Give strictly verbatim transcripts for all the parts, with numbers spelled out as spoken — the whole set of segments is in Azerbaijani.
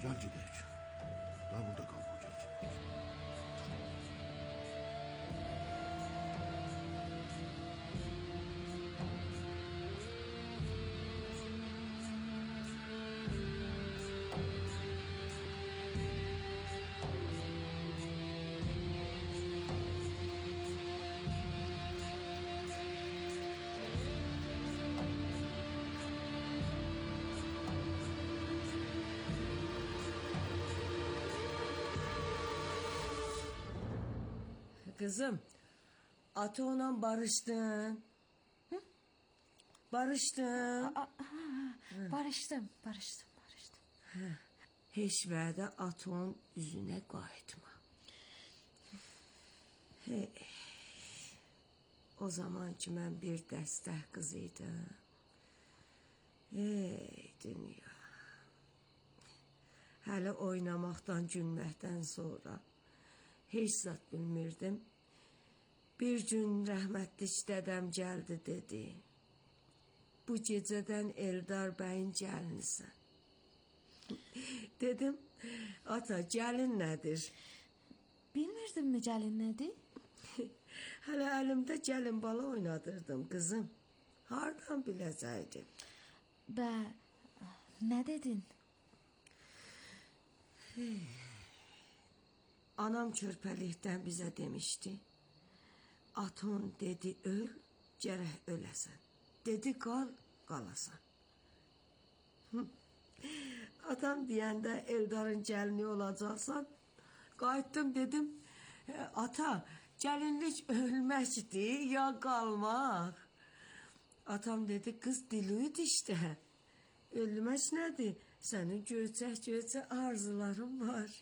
Gel gidelim. Daha burada kalma, gel. Kızım, Ato'yla barıştın. Hı? Barıştın. Aa, ha, barıştım, barıştım, barıştım. Heç vədə Ato'nun üzünə qayıtma. Hey, o zaman ki mən bir dəstək qız idim. Ey dünya. Hələ oynamaqdan, gülməkdən sonra heç zat bilmirdim. Bir gün rəhmətli dədəm gəldi dedi. Bu gecədən Eldar bəyin gəlinisən. Dedim, ata gəlin nədir? Bilmirdim mi gəlin nədir? Hələ əlimdə gəlin bala oynadırdım qızım. Hardan biləcəkdim? Bə, nə dedin? Hey. Anam körpəlikdən bizə demişdi. Aton dedi öl, gərək öləsən. Dedi qal, qalasan. Atam deyəndə Eldarın gəlini olacaqsan. Qayıtdım dedim, ata gəlinlik ölməkdir ya qalmaq. Atam dedi qız diluydu işte. Ölmək nədir? Sənin göyçək-göyçək arzuların var.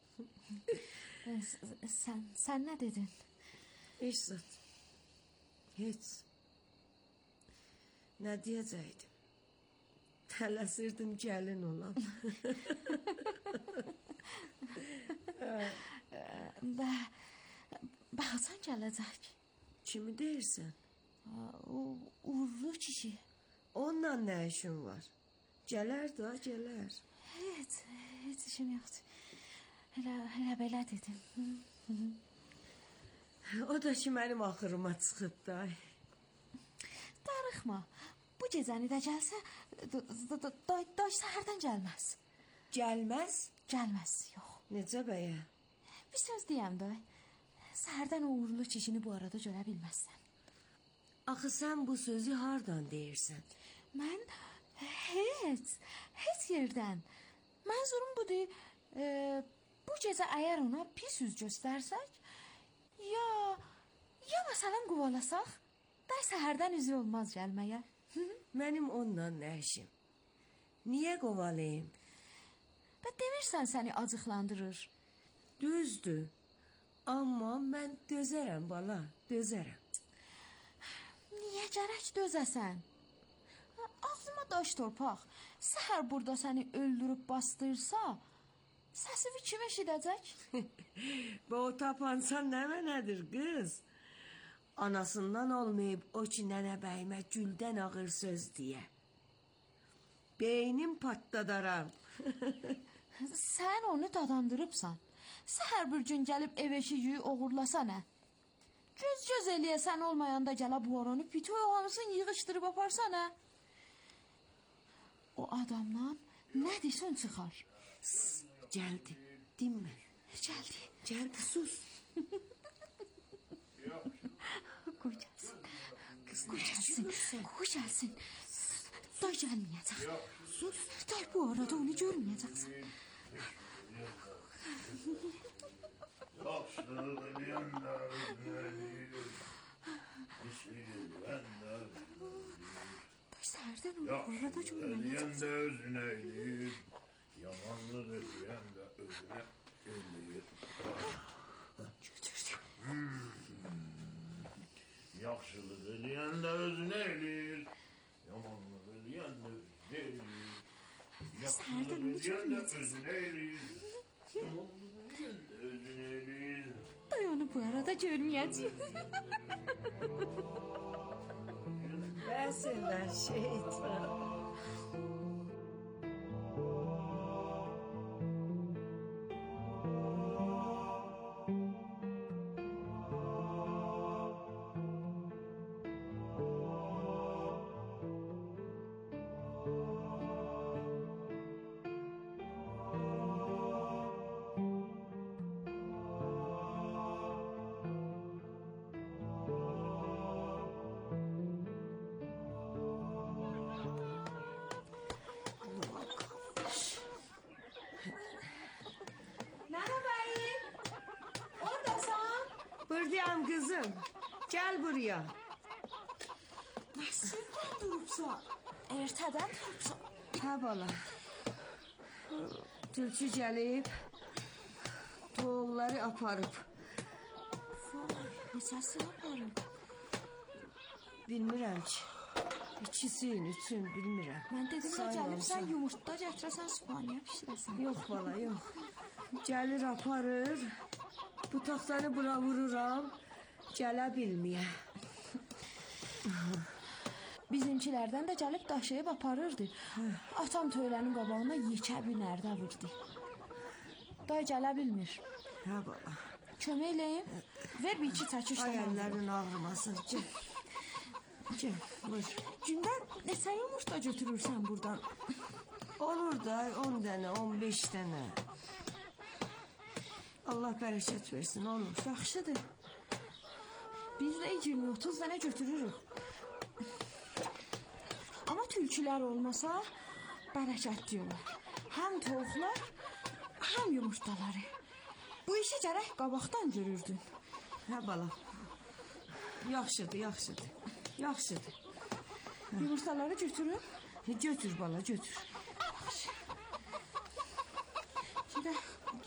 Sən, sən nə dedin? Heç zat. Heç. Nə deyəcəkdim? Tələsirdim gəlin olam. Bə, baxsan gələcək. Kimi deyirsən? O uğurlu kişi. Onunla nə işin var? Gələr da, gələr. Heç, heç işim yoxdur. Hələ, hələ belə dedim. O da ki mənim axırıma çıxıb da. Darıxma. Bu gecəni də gəlsə, day səhərdən gəlməz. Gəlməz? Gəlməz, yox. Necə bəyə? Bir söz deyəm da, səhərdən o uğurlu kişini bu arada görə bilməzsən. Axı sən bu sözü hardan deyirsən? Mən heç, heç yerdən. Mənzurum budur, e, bu gecə əgər ona pis yüz göstərsək, ya, ya məsələn qovalasaq, day səhərdən üzü olmaz gəlməyə. Mənim onunla nə işim? Niyə qovalayım? Bə demirsən səni acıqlandırır. Düzdür. Amma mən dözərəm bala, dözərəm. Niyə gərək dözəsən? Ağzıma daş torpaq. Səhər burada səni öldürüb bastırsa, səsivi kim eşidəcək? Bu o tapansan nə mənədir qız? Anasından olmayıb o ki nənə bəyimə güldən ağır söz deyə. Beynim patladaram. Sən onu dadandırıbsan. Səhər bir gün gəlib ev eşiyi oğurlasa nə? Göz-göz eləyəsən olmayanda gələ bu oranı pitoy hamısını yığışdırıb aparsa nə? O adamdan nə desən çıxar? Ss, gəldi, dinmə. Gəldi. Gəldi, sus. Qoy gəlsin. Qoy gəlsin. Qoy gəlsin. Day gəlməyəcək. Sus. Day bu arada onu görməyəcəksən. Day səhərdən onu orada görməyəcəksən. Özünə eləyir. Yamanlıq eləyən də özünə eləyir. Götürdüm. Yaxşılıq eləyən də özünə eləyir. Yamanlıq eləyən də özünə eləyir. Yaxşılıq eləyən də özünə eləyir. Yamanlıq eləyən də özünə eləyir. Day onu bu arada görməyəcək. Bəsələr şeytan. Kızım, gel buraya. Nasıldan durubsa? Ertədən durubsa? Ha bala. Tülkü gəlib, toğulları aparıb. Vay, neçəsi aparıb? Bilmirəm ki. İkisinin üçün bilmirəm. Mən dedim ya Say gəlib olsa. sən yumurtda gətirəsən, spaniya pişirəsən. Yox bala, yox. Gəlir aparır. Bu taxtanı bura vururam. Gələ bilməyə. Bizimkilərdən də gəlib daşıyıb aparırdı. Atam töylənin qabağına yekə bir nərdə vurdu. Day gələ bilmir. Ha bala. Kömək eləyim. Ver bir iki çəkiş Ay də. əllərin ağrımasın. Gəl. Gəl, vur. Gündə neçə yumurta götürürsən buradan? Olur da on dənə, on beş dənə. Allah bərəkət versin, olur. Yaxşıdır. Biz də iyirmi otuz dənə götürürük. Amma tülkülər olmasa bərəkətli olar. Həm tovuqlar, həm yumurtaları. Bu işi gərək qabaqdan görürdün. Hə bala. Yaxşıdır, yaxşıdır. Yaxşıdır. Yumurtaları götürün. Götür bala, götür. Gedək.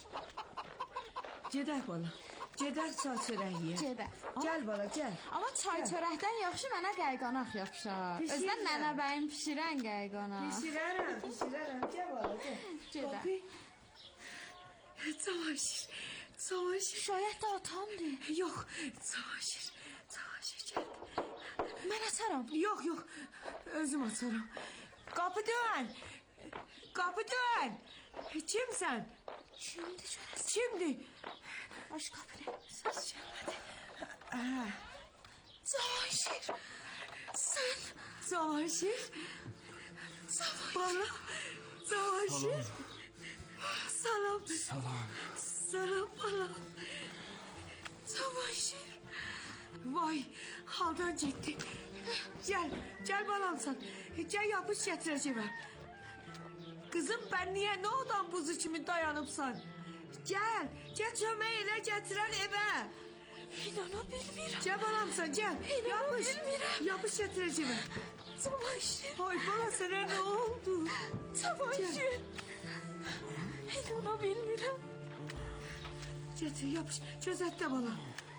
Gedək bala. Gedək çay çörək yeyək. Gedək. Gəl bala, gəl. Amma çay çörəkdən yaxşı mənə qayğanaq yapışar. Pişirəm. Özdən nənəbəyim pişirən qayğanaq. Pişirərəm, pişirərəm. Gəl bala, gəl. Gedək. Qapı. Savaşır, savaşır. Şayət də atamdır. Yox, savaşır, savaşır. Gəl. Mən açaram. Yox, yox. Özüm açarım. Qapı dön. Qapı dön. Kimsən? Kimdir görəsən? Kimdir? Aç qapını. Səs gəlmədi. Hə. Cavanşir. Sən. Savaşır. Cavanşir. Bala. Savaşır. Salam. Salam. Salam bala. Cavanşir. Vay, haldan getdi. Gəl, gəl balamsan. Gəl yapış gətirəcəm. Qızım, ben niyə nə odan buzu kimi dayanıbsan? Gəl, gəl çömək elə gətirən evə. İnana bilmirəm. Gəl balamsan, gəl. İnana Yapış, bilmirəm. yapış gətirəcəm. Cavanşir. Ay bala, sənə nə oldu? Cavanşir. İnana bilmirəm. Gətir, yapış, gözətdə bala.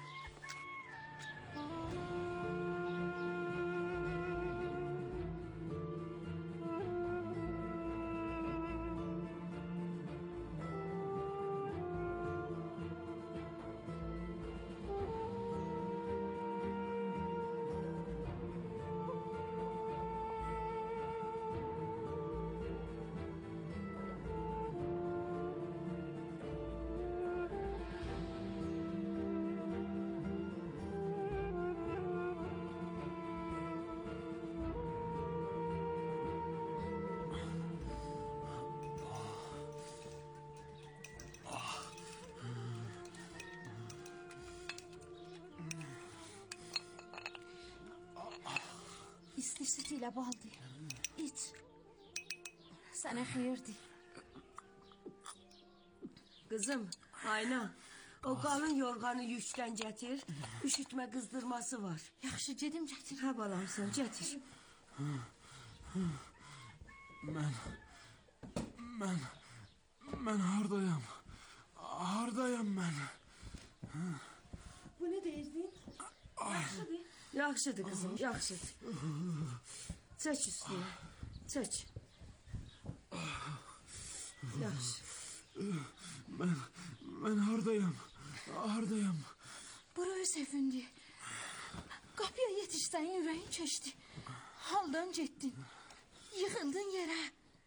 İsti sütüyle baldı. İç. Sana xeyirdi. Kızım, Ayna, o qalın yorganı yükdən gətir. Üşütmə qızdırması var. Yaxşı, gedim gətir. Hə balamsan, gətir. Mən, mən, mən hardayam? Hardayam mən? Bu ne deyirdin? Yaxşıdır. Yaxşıdır kızım, yaxşıdır. Çək üstüne, çək. Yaxşı. Mən, mən hardayam? Hardayam? Buraya sevindi. Kapıya yetişsen yüreğin keçti. Haldan getdin. Yıxıldın yerə.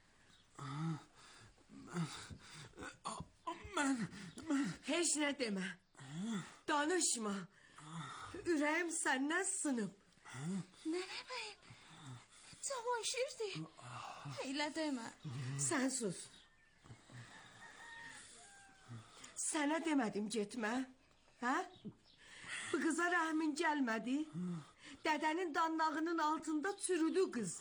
Mən, mən... Heç nə demə. Danışma. Ürəyim səndən sınıb. Nənə bəyim. Cavanşirdir. Elə demə. Sən sus. Sənə demədim getmə. Hə? Bu qıza rəhmin gəlmədi. Dədənin danlağının altında çürüdü qız.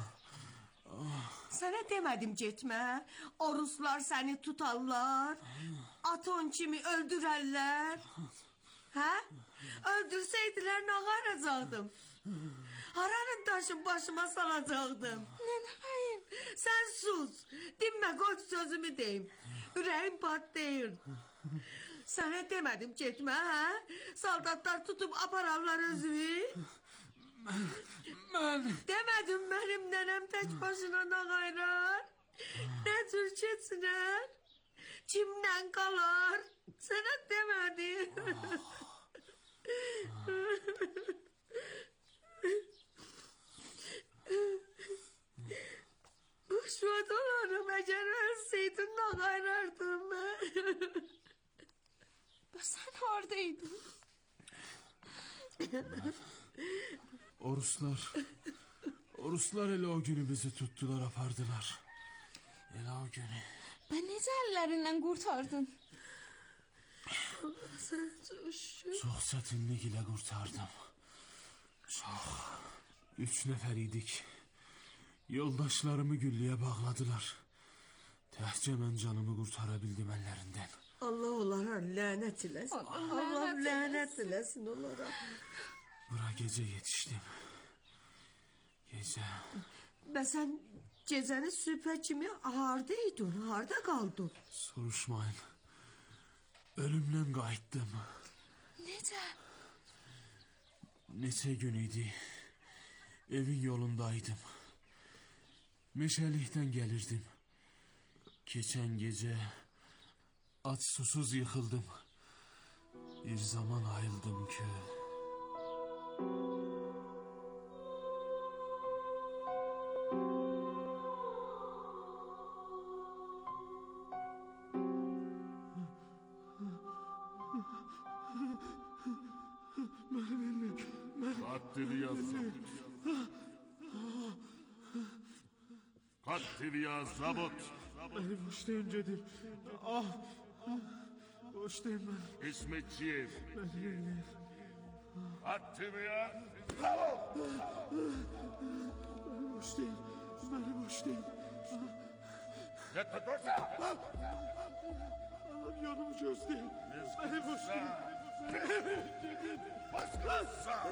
Sənə demədim getmə. O ruslar səni tutarlar. Aton kimi öldürərlər. Ha? Öldürseydiler ne arayacaktım? Haranın taşın başıma salacaktım. Neneyim. Sen sus. Dinme koç sözümü deyim. Yüreğim patlayır. Sana demedim çekme ha? Saldatlar tutup apararlar özünü. Ben... Demedim benim nenem tek başına ne gayrar. Ne Türkçesine. Çimden kalar. Sana demedim. Şu odaları beceremezseydin ne gayrardın ben. Sen oradaydın. O Ruslar... O Ruslar hele o günü bizi tuttular, apardılar. Hele o günü. Ben necə ellerinden kurtardın? Sen sus. Çok çetinlik ile kurtardım. Çok. Üç nefer idik. Yoldaşlarımı güllüye bağladılar. Tehcə mən canımı kurtarabildim ellerinden. Allah onlara lanet eylesin. Allah Allah lanet lanet eylesin onlara. Bura gece yetiştim. Gece. Ben sen geceni süper kimi hardaydın, harda kaldın. Soruşmayın. Ölümden qayıtdım. Necə? Neçə gün idi. Evin yolundaydım. Meşəlikdən gelirdim. Keçen gece aç susuz yıkıldım. Bir zaman ayıldım ki. Katliya zabıt. Katliya zabıt. Beni boşlayın dedim. Ah, ah boşlayın beni. İsmetçiyev. Beni dinleyin. Katliya Beni boşlayın. Beni boşlayın. Yeter dursa. Allah'ım yolumu gösterin. Beni boşlayın. Baskısa.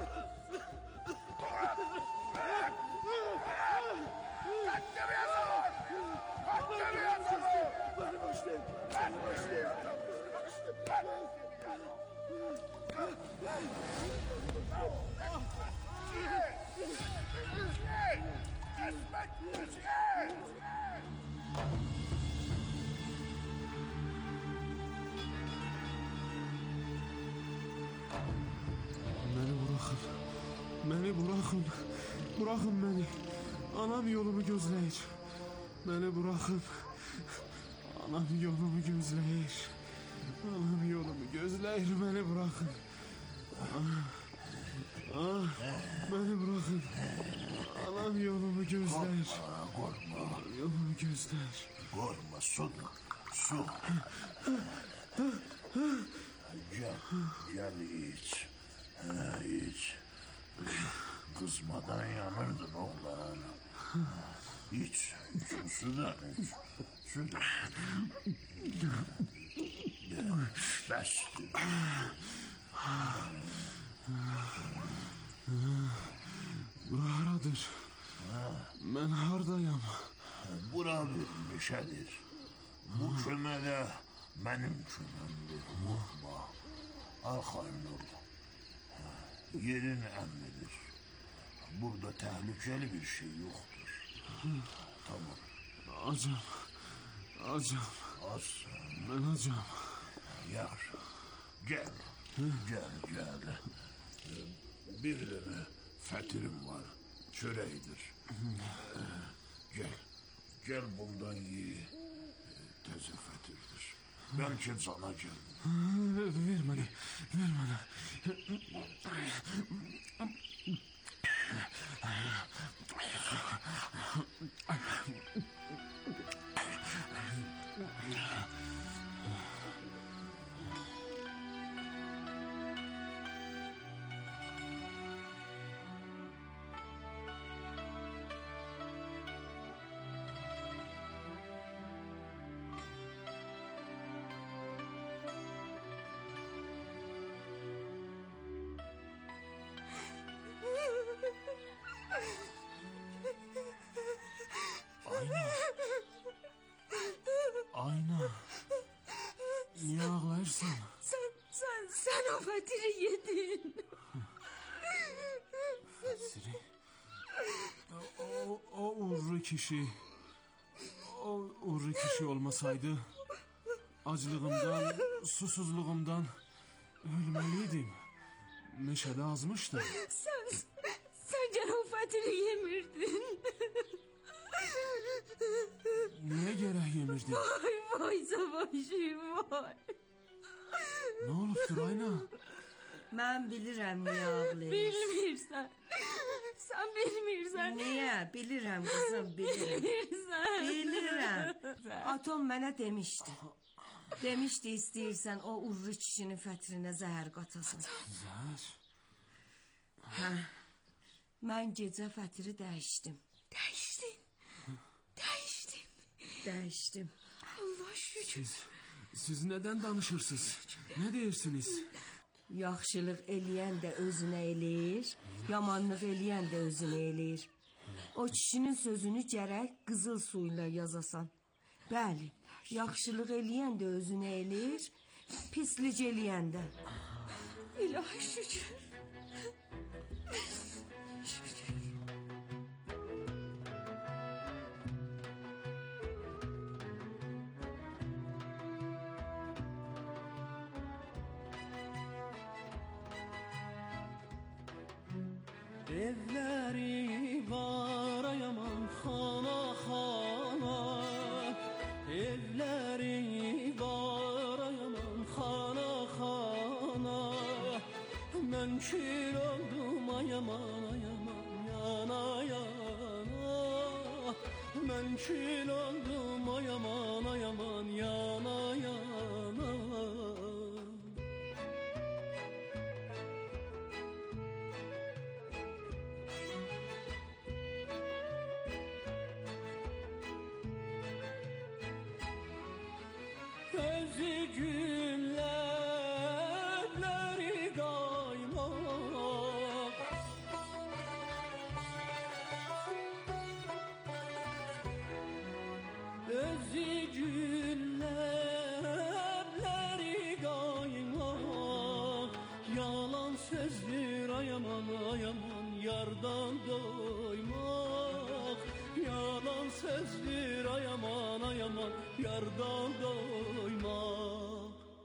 Katliya zabıt. Katliya zabıt. Beni boşlayın. Beni boşlayın. Beni bırakın. Beni bırakın. Bırakın beni. Anam yolumu gözleyir. Beni bırakın. Anam yolumu gözleyir. Anam yolumu gözleyir. Beni bırakın. Ah, ah, beni bırakın. Anam yolumu gözleyir. Korkma. Yolumu gözleyir. Korkma su. Su. Gel. Gel iç. Ha, iç. Kızmadan yanırdın oğlan. İç. İç. Sudan iç. Sudan. Bes. Bura haradır? Ben hardayam. Bura bir meşedir. Bu kömede benim kömemdir. Korkma. Arxayın ol. Yerin emridir. Burada tehlikeli bir şey yoktur. Tamam. Acam. Acam. Az. Ben acam. Yar. Gel. Gel gel. Birileri fetirim var. Çöreğidir. Gel. Gel bundan ye. Teze fetirdir. Belki sana geldim. Ver bana. Ver bana. danışırsan. Sen, sen, sen o Fethi'yi yedin. Fethi'yi. O, o uğurlu kişi, o uğurlu kişi olmasaydı, acılığımdan, susuzluğumdan ölmeliydim. Meşale azmıştı. Sen, sen gene o Fethi'yi yemirdin. Niye gerek yemirdin? Vay vay savaşım vay. Ne oluptur Ayna? Ben bilirim niye ağlayır. Bilmirsən. Sen bilmirsən. Niye? Bilirim kızım bilirim. Bilmirsən. Bilirim. Atom bana demişti. Demişti istəyirsən o uğurlu kişinin fətrinə zəhər qatasın. Zəhər? Hə. Mən gecə fətri dəyişdim. Dəyişdin. Dəyişdin. Dəyişdim. Allah şükür. Siz, siz neden danışırsınız? Ne deyirsiniz? Yaxşılıq eləyən də özünə eləyir, yamanlıq eləyən də özünə eləyir. O kişinin sözünü gərək qızıl suyla yazasan. Bəli, yaxşılıq eləyən də özünə eləyir, pislik eləyən də. İlahi şükür. Evleri var yaman xana xana, evleri var yaman xana xana. Mən kül oldum ayaman ayaman yana yana. Mən kül oldum ayaman ayaman yana yana. Özü güllerleri kaymak, özü güllerleri kaymak. Yalan sözdür ayaman ayaman yardan doymak. Yalan sözdür ayaman ayaman yardan doymak.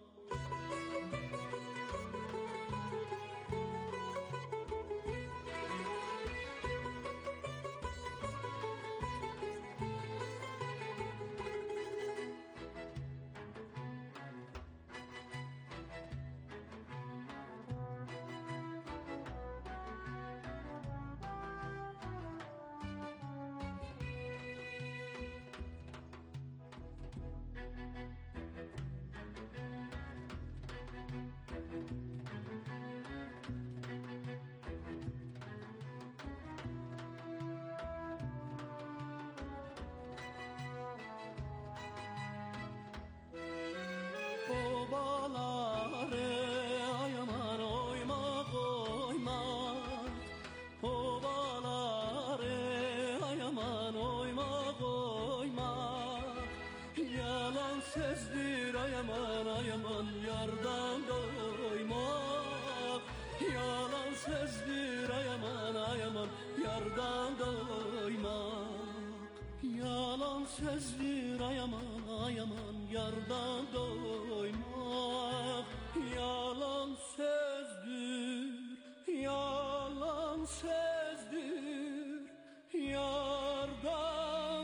Obaları ayaman oymak oymak. Obaları ayaman oymak oymak. Yalan sözdür ayaman ayaman yardan doymak. Yalan sözdür ayaman ayaman yardan doymak. Yalan sözdür ayaman ayaman yardan doymak. Yalan sözdür, yalan sözdür yardan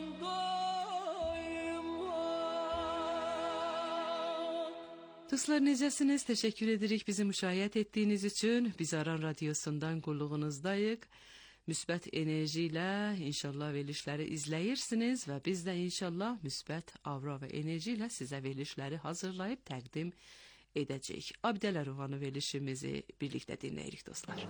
doymak. Dostlar necəsiniz? Teşekkür edirik bizi müşahiət etdiyiniz üçün. Biz Aran Radyosu'ndan qulluğunuzdayıq. Müsbət enerji ilə inşallah verilişləri izləyirsiniz və biz də inşallah müsbət avra və enerji ilə sizə verilişləri hazırlayıb təqdim edəcəyik. Abdələ Ruhanı verilişimizi birlikdə dinləyirik dostlar.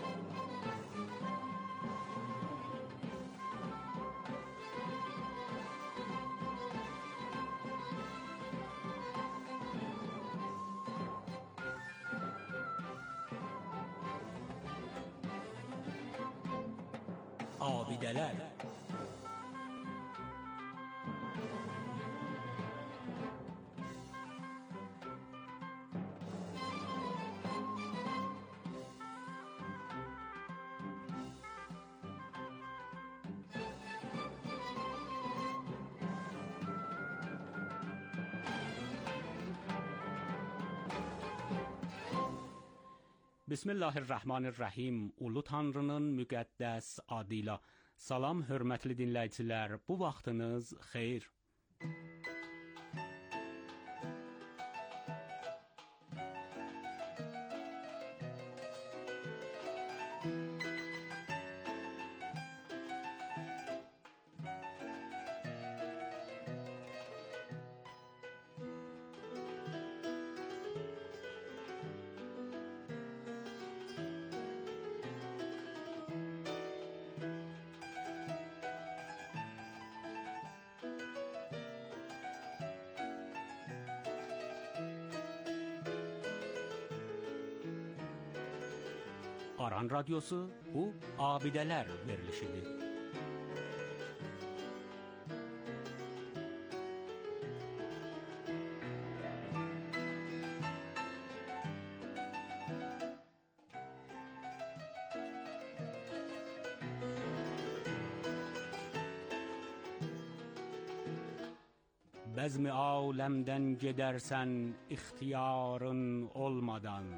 Abideler. Bismillahirrahmanirrahim. Ulu Tanrının müqəddəs adıyla. Salam hörmətli dinləyicilər. Bu vaxtınız xeyir. Aran Radyosu bu Abidələr verilişidir. Bəzmi aləmdən gedərsən ixtiyarın olmadan.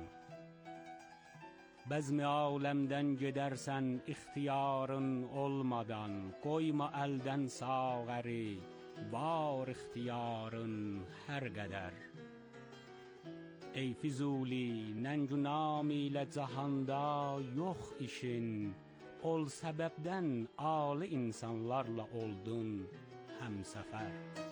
Bəzmi aləmdən gedərsən ixtiyarın olmadan, qoyma əldən sağəri, var ixtiyarın hər qədər. Ey Füzuli, nəngünam ilə cahanda yox işin, ol səbəbdən ali insanlarla oldun həmsəfər.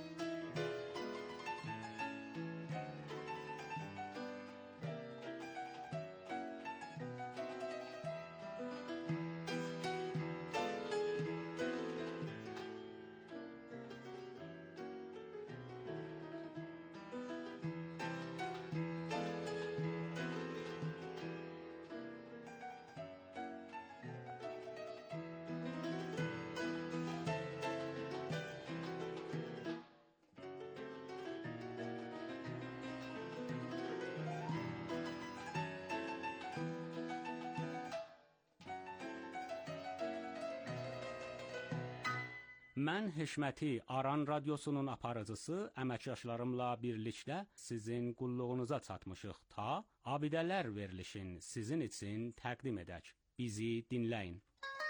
Mən Hişməti Aran Radyosunun aparıcısı əməkdaşlarımla birlikdə sizin qulluğunuza çatmışıq ta Abidələr verilişin sizin üçün təqdim edək. Bizi dinləyin.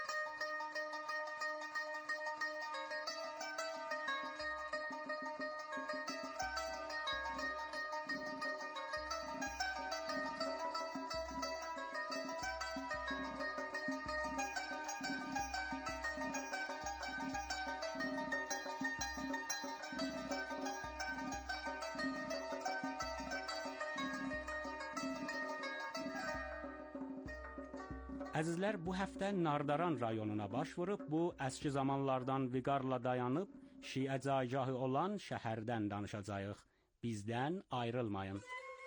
Əzizlər, bu həftə Nardaran rayonuna baş vurub, bu əski zamanlardan viqarla dayanıb, Şiə caygahı olan şəhərdən danışacağıq. Bizdən ayrılmayın.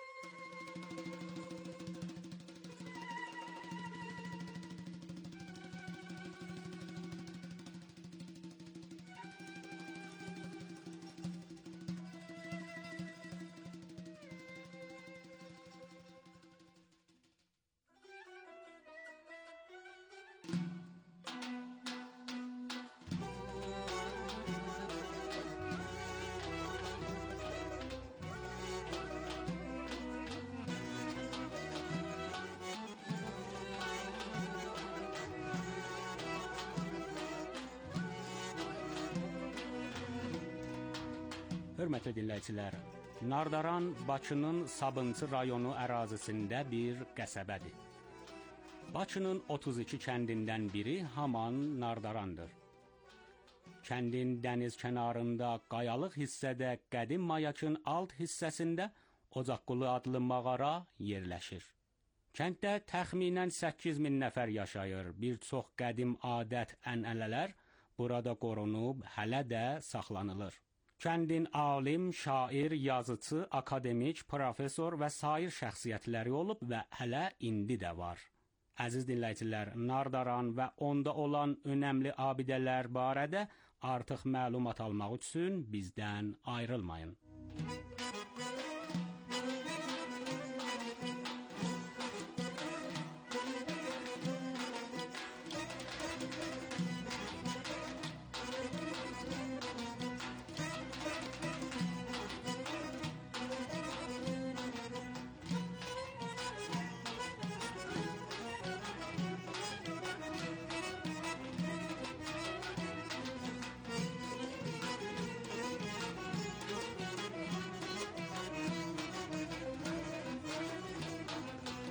Hörmətli dinləyicilər, Nardaran Bakının Sabunçu rayonu ərazisində bir qəsəbədir. Bakının otuz iki kəndindən biri haman Nardarandır. Kəndin dəniz kənarında qayalıq hissədə qədim mayakın alt hissəsində Ocaqqulu adlı mağara yerləşir. Kənddə təxminən səkkiz min nəfər yaşayır. Bir çox qədim adət ənənələr burada qorunub hələ də saxlanılır. Kəndin alim, şair, yazıcı, akademik, profesor və sair şəxsiyyətləri olub və hələ indi də var. Əziz dinləyicilər, Nardaran və onda olan önəmli abidələr barədə artıq məlumat almaq üçün bizdən ayrılmayın.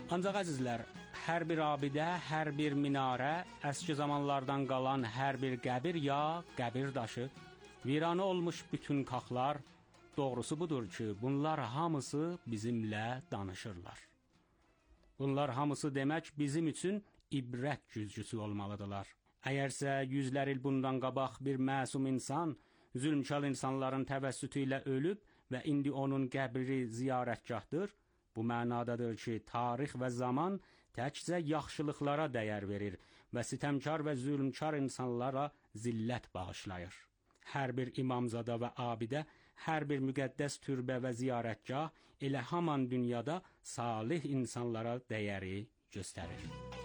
Ancaq əzizlər, hər bir abidə, hər bir minarə, əski zamanlardan qalan hər bir qəbir ya qəbir daşı, viranə olmuş bütün kaxlar, doğrusu budur ki, bunlar hamısı bizimlə danışırlar. Bunlar hamısı demək bizim üçün ibrət güzgüsü olmalıdırlar. Əgərsə yüzlər il bundan qabaq bir məsum insan, zülmkar insanların təvəssütü ilə ölüb və indi onun qəbri ziyarətgahdır, bu mənadadır ki, tarix və zaman təkcə yaxşılıqlara dəyər verir və sitəmkar və zülmkar insanlara zillət bağışlayır. Hər bir imamzada və abidə, hər bir müqəddəs türbə və ziyarətgah elə haman dünyada salih insanlara dəyəri göstərir.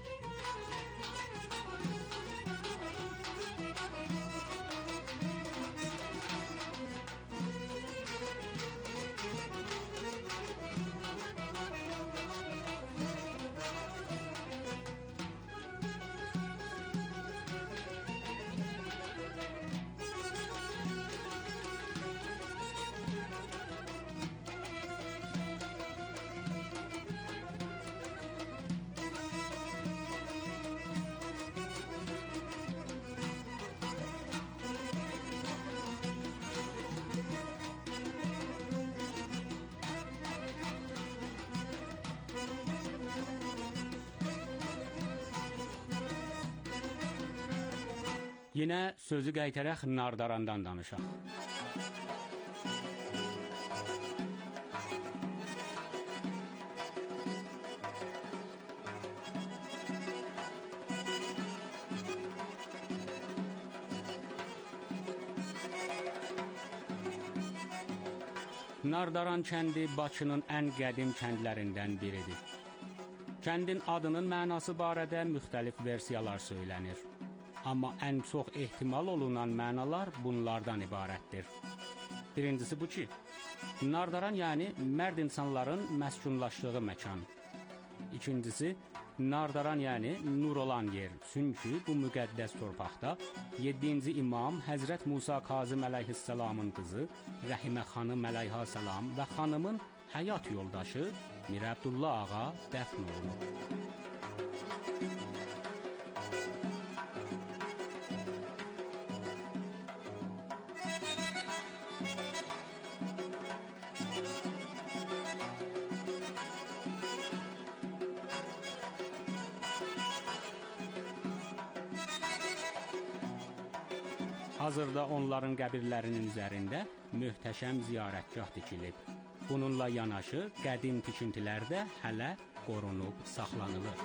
Yenə sözü qaytaraq Nardarandan danışaq. Nardaran kəndi Bakının ən qədim kəndlərindən biridir. Kəndin adının mənası barədə müxtəlif versiyalar söylənir. Amma ən çox ehtimal olunan mənalar bunlardan ibarətdir. Birincisi bu ki, Nardaran yəni mərd insanların məskunlaşdığı məkan. İkincisi, Nardaran yəni nur olan yer. Çünki bu müqəddəs torpaqda yeddinci imam Həzrət Musa Kazım əleyhissalamın qızı Rəhimə xanım əleyhissalam və xanımın həyat yoldaşı Mir Əbdullah ağa dəfn olunub. Hazırda onların qəbirlərinin üzərində möhtəşəm ziyarətgah tikilib. Bununla yanaşı qədim tikintilər də hələ qorunub saxlanılır.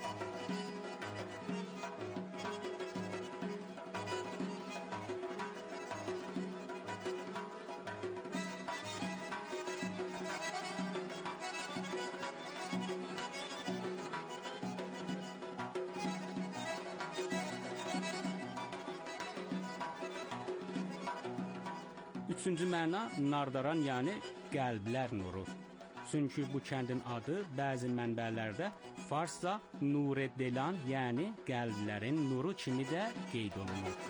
Üçüncü məna Nardaran yəni qəlblər nuru. Çünki bu kəndin adı bəzi mənbələrdə farsca Nure Delan yəni qəlblərin nuru kimi də qeyd olunur.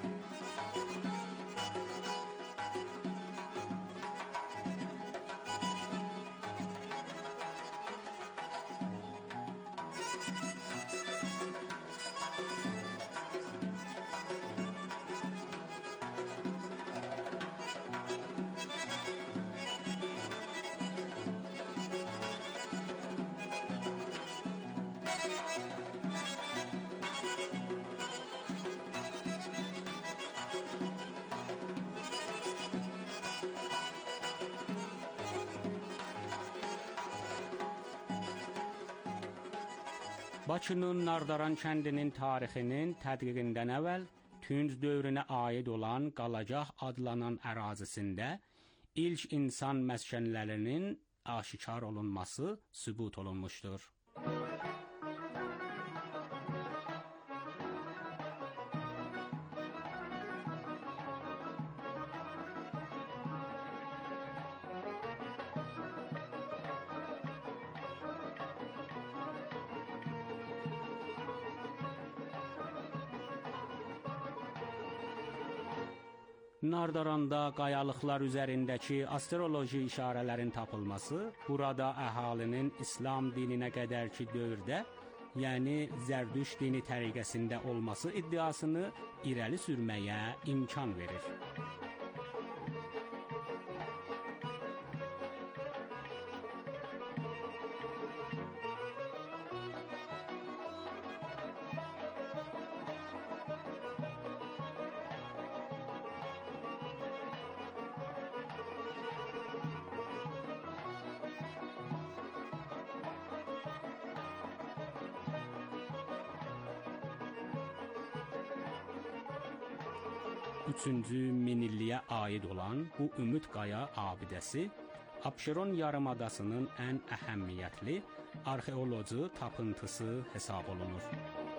Bakının Nardaran kəndinin tarixinin tədqiqindən əvvəl Tünc dövrünə aid olan Qalacaq adlanan ərazisində ilk insan məskənlərinin aşikar olunması sübut olunmuşdur. Nardaranda qayalıqlar üzərindəki astroloji işarələrin tapılması burada əhalinin İslam dininə qədərki dövrdə, yəni Zərdüş dini təriqəsində olması iddiasını irəli sürməyə imkan verir. Üçüncü minilliyə aid olan bu Ümid Qaya abidəsi Abşeron yarımadasının ən əhəmiyyətli arxeoloji tapıntısı hesab olunur.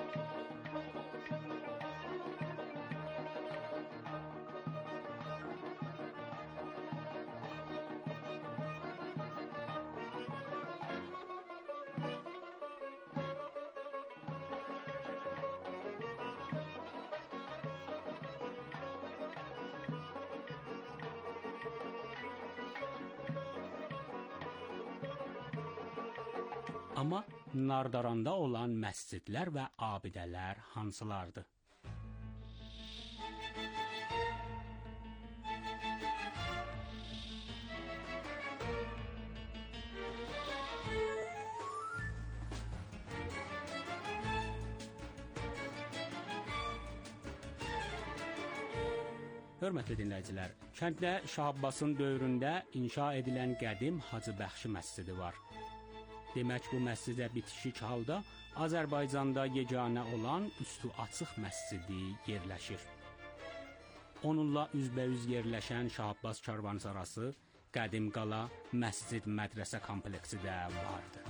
Amma Nardaranda olan məscidlər və abidələr hansılardır? Hörmətli dinləyicilər, kənddə Şah Abbasın dövründə inşa edilən qədim Hacıbəxşi məscidi var. Demək, bu məscidə bitişik halda Azərbaycanda yeganə olan üstü açıq məscidi yerləşir. Onunla üzbəüz yerləşən Şah Abbas karvansarası, qədim qala, məscid, mədrəsə kompleksi də vardı.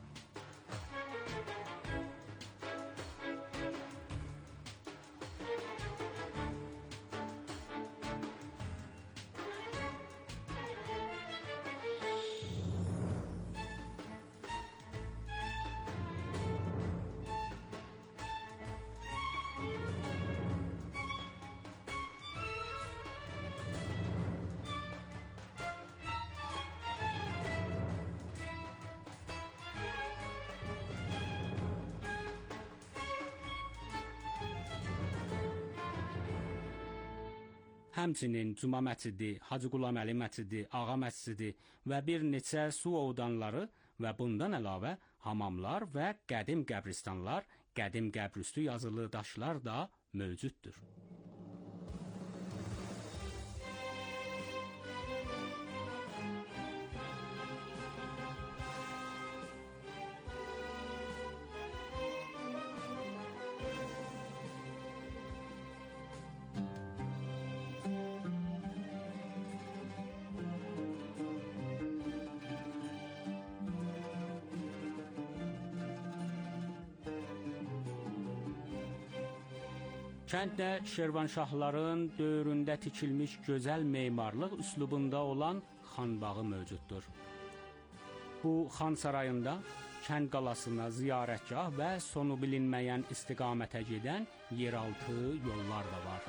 Həmçinin Cuma məscidi, Hacı Qulaməli məscidi, Ağa məscidi və bir neçə su ovdanları və bundan əlavə hamamlar və qədim qəbristanlar, qədim qəbrüstü yazılı daşlar da mövcuddur. Kənddə Şirvanşahların dövründə tikilmiş gözəl memarlıq üslubunda olan xanbağı mövcuddur. Bu xan sarayında kənd qalasına ziyarətgah və sonu bilinməyən istiqamətə gedən yeraltı yollar da var.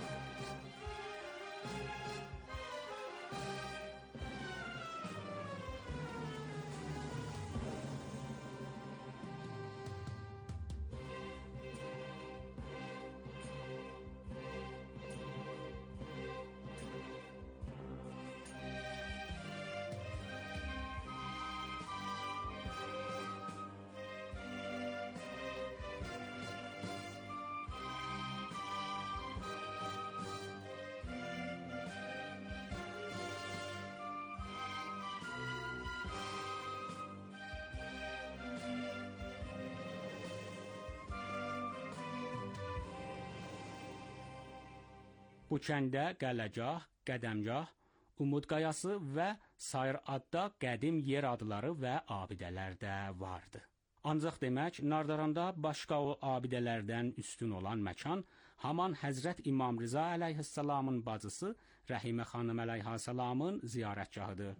Bu kəndə Qələgah, Qədəmgah, Umud Qayası və sair adda qədim yer adları və abidələr də vardı. Ancaq demək, Nardaranda başqa o abidələrdən üstün olan məkan haman Həzrət İmam Rıza əleyhissalamın bacısı Rəhimə xanım əleyhissalamın ziyarətgahıdır.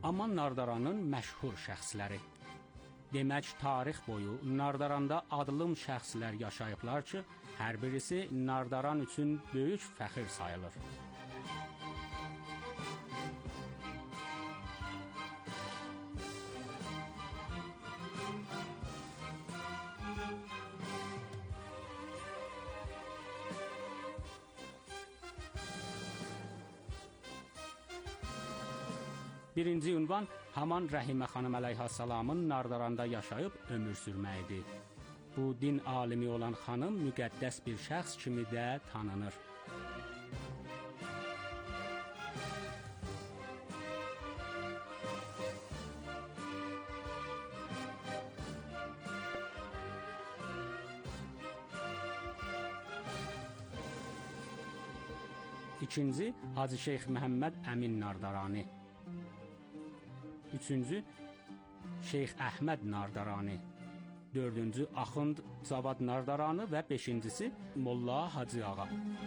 Amma Nardaranın məşhur şəxsləri. Demək, tarix boyu Nardaranda adlım şəxslər yaşayıblar ki, hər birisi Nardaran üçün böyük fəxir sayılır. Birinci ünvan haman Rəhimə xanım əleyhissalamın Nardaranda yaşayıb ömür sürməyidir. Bu din alimi olan xanım müqəddəs bir şəxs kimi də tanınır. İkinci, Hacı Şeyx Məhəmməd Əmin Nardarani. Üçüncü, Şeyx Əhməd Nardarani. Dördüncü, Axund Cavad Nardarani və beşincisi, Molla Hacı Ağa.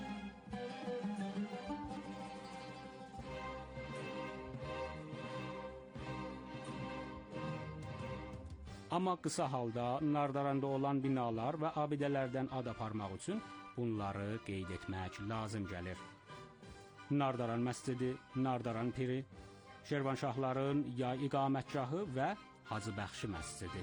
Amma qısa halda Nardaranda olan binalar və abidələrdən ad aparmaq üçün bunları qeyd etmək lazım gəlir. Nardaran məscidi, Nardaran piri, Şirvanşahların yay iqamətgahı və Hacı Bəxşi məscidi.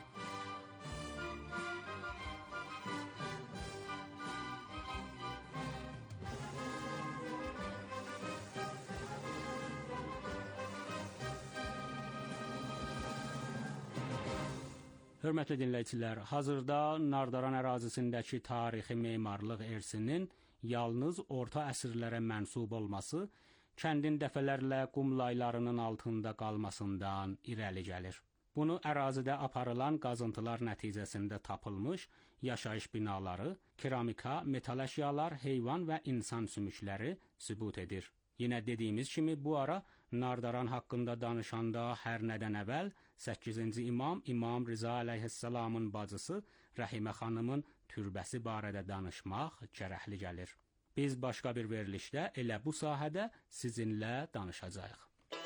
Hörmətli dinləyicilər, hazırda Nardaran ərazisindəki tarixi memarlıq irsinin yalnız orta əsrlərə mənsub olması, kəndin dəfələrlə qum laylarının altında qalmasından irəli gəlir. Bunu ərazidə aparılan qazıntılar nəticəsində tapılmış yaşayış binaları, keramika, metal əşyalar, heyvan və insan sümükləri sübut edir. Yenə dediyimiz kimi bu ara Nardaran haqqında danışanda hər nədən əvvəl səkkizinci imam İmam Rıza əleyhissalamın bacısı Rəhimə xanımın türbəsi barədə danışmaq gərəkli gəlir. Biz başqa bir verilişdə elə bu sahədə sizinlə danışacağıq.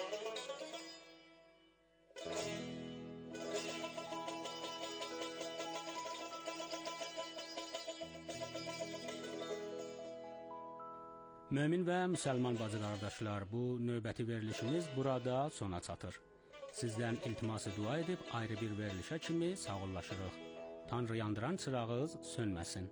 Mömin və müsəlman bacı qardaşlar, bu növbəti verilişimiz burada sona çatır. Sizdən iltiması dua edib ayrı bir verilişə kimi sağollaşırıq. Tanrı yandıran çırağınız sönməsin.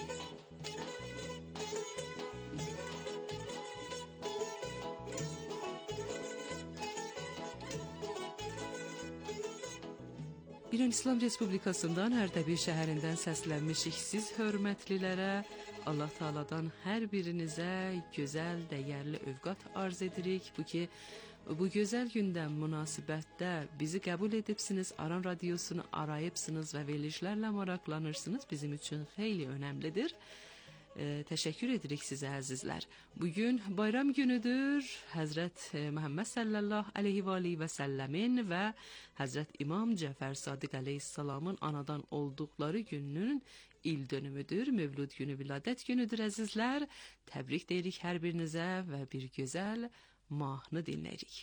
İran İslam Respublikasından Ərdəbil şəhərindən səslənmişik siz hörmətlilərə. Allah Taala'dan hər birinizə gözəl, dəyərli övqat arz edirik. Bu ki, bu gözəl gündən münasibətdə bizi qəbul edibsiniz, Aran Radiosunu arayıbsınız və verilişlərlə maraqlanırsınız. Bizim üçün xeyli önəmlidir. E, təşəkkür edirik sizə əzizlər. Bugün bayram günüdür. Həzrət Məhəmməd sallallahu aleyhi və aleyhi və səlləmin və Həzrət İmam Cəfər Sadiq aleyhissalamın anadan olduqları gününün il dönümüdür. Mövlud günü, viladət günüdür əzizlər. Təbrik deyirik hər birinizə və bir gözəl mahnı dinləyirik.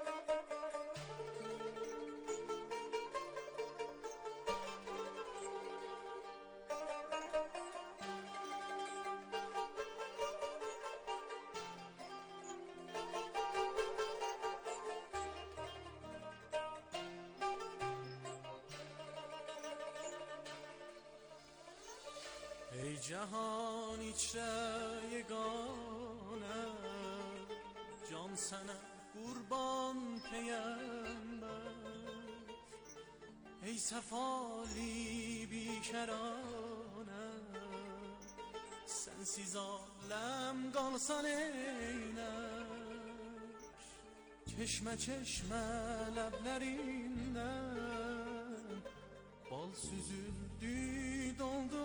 ای جهان içre yegane can sana kurban peygamber ey sefali bikerane sensiz alem kalsan eyler çeşme çeşme leblerinden bal süzüldü doldu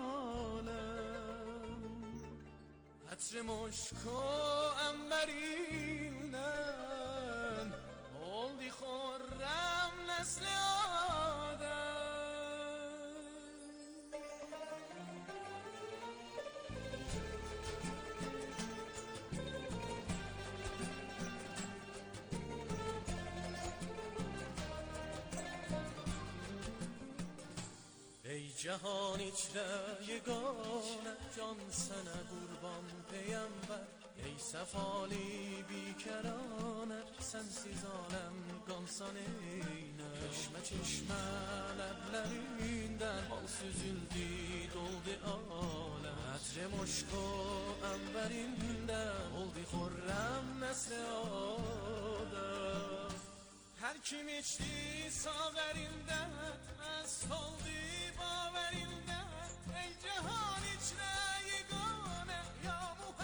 alem Hatr moşk o emberinden oldu khorram nesli adem جهان içre yegane can sana kurban peygamber ey sefali bikerane sensiz alem gamsan eyne çeşme çeşme leblerinden bal süzüldü doldu alem hatrem aşkı emberinden oldu xurrem nesli adem her kim içti saverinde mest oldu baverinde ey cihan içre yegane ya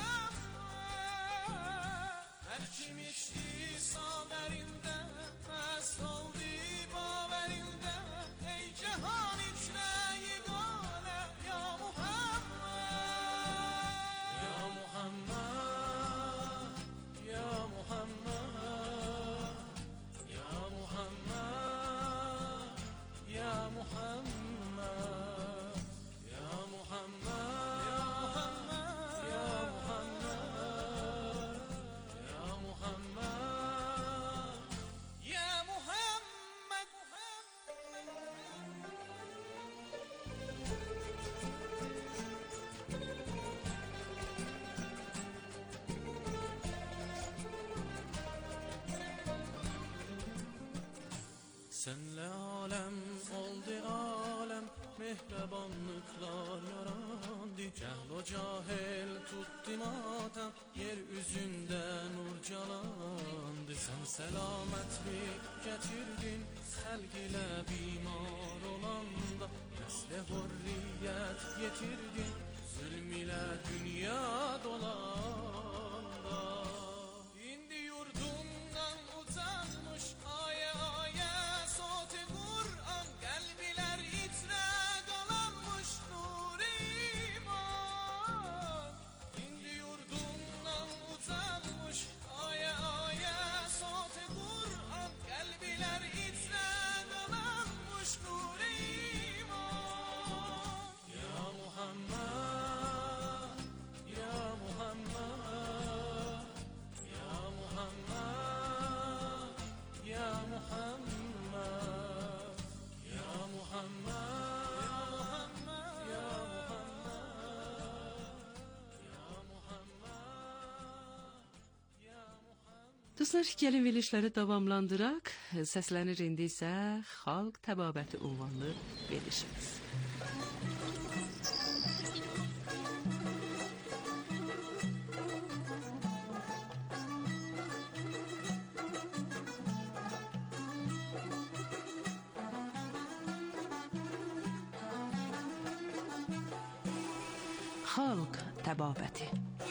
Muhammed her kim içti saverinde mest oldu baverinde ey cihan içre yegane ya Muhammed ya Muhammed ya Muhammed ya Muhammed ya Muhammed ya Muhammed ya Muhammed ya Muhammed ya Muhammed ya Muhammed senle alem oldu alem mehrebanlıklar yarandı cehl o cahil tuttu matem yeryüzünde nur calandı sen selametlik getirdin selg ile bimar olanda nesle hürriyet getirdin zulm ile dünya dolanda indi yurdundan utanmış aya aya soti Kur'an kalbiler itre dolanmış nur iman indi yurdundan utanmış aya aya soti Kur'an kalbiler itre dolanmış nur iman ya Muhammed ya Muhammed ya Muhammed ya Muhammed ya Muhammed ya Muhammed ya Muhammed Dostlar, gəlin verilişləri davamlandıraq. Səslənir indi isə Xalq Təbabəti ünvanlı verilişimiz. Xalq Təbabəti.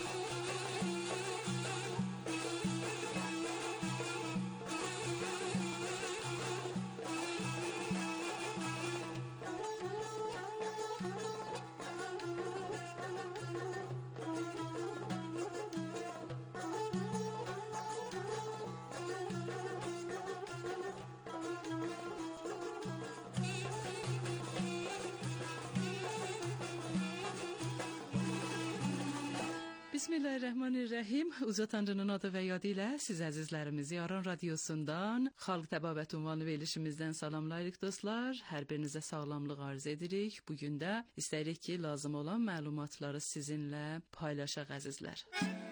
Bismillahirrahmanirrahim. Uca Tanrının adı və yadı ilə siz əzizlərimizi Aran Radiosundan Xalq Təbabət ünvanlı verilişimizdən salamlayırıq dostlar. Hər birinizə sağlamlıq arz edirik. Bugün də istəyirik ki, lazım olan məlumatları sizinlə paylaşaq əzizlər.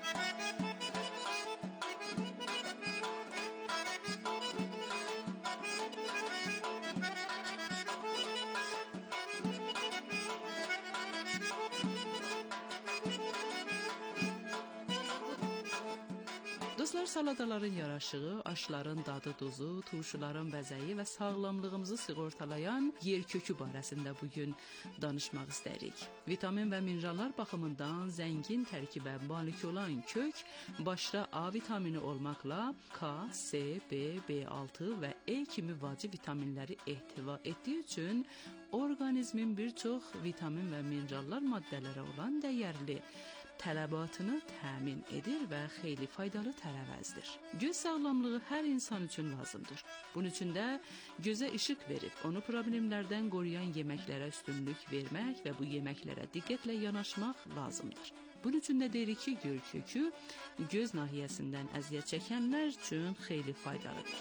Dostlar, saladaların yaraşığı, aşların dadı duzu, turşuların bəzəyi və sağlamlığımızı sığortalayan yer kökü barəsində bugün danışmaq istəyirik. Vitamin və minerallar baxımından zəngin tərkibə malik olan kök, başda A vitamini olmaqla K, C, B, B altı və E kimi vacib vitaminləri ehtiva etdiyi üçün orqanizmin bir çox vitamin və minerallar maddələrə olan dəyərli tələbatını təmin edir və xeyli faydalı tərəvəzdir. Göz sağlamlığı hər insan üçün lazımdır. Bunun üçün də gözə işıq verib, onu problemlərdən qoruyan yeməklərə üstünlük vermək və bu yeməklərə diqqətlə yanaşmaq lazımdır. Bunun üçün də deyirik ki, göl kökü göz nahiyəsindən əziyyət çəkənlər üçün xeyli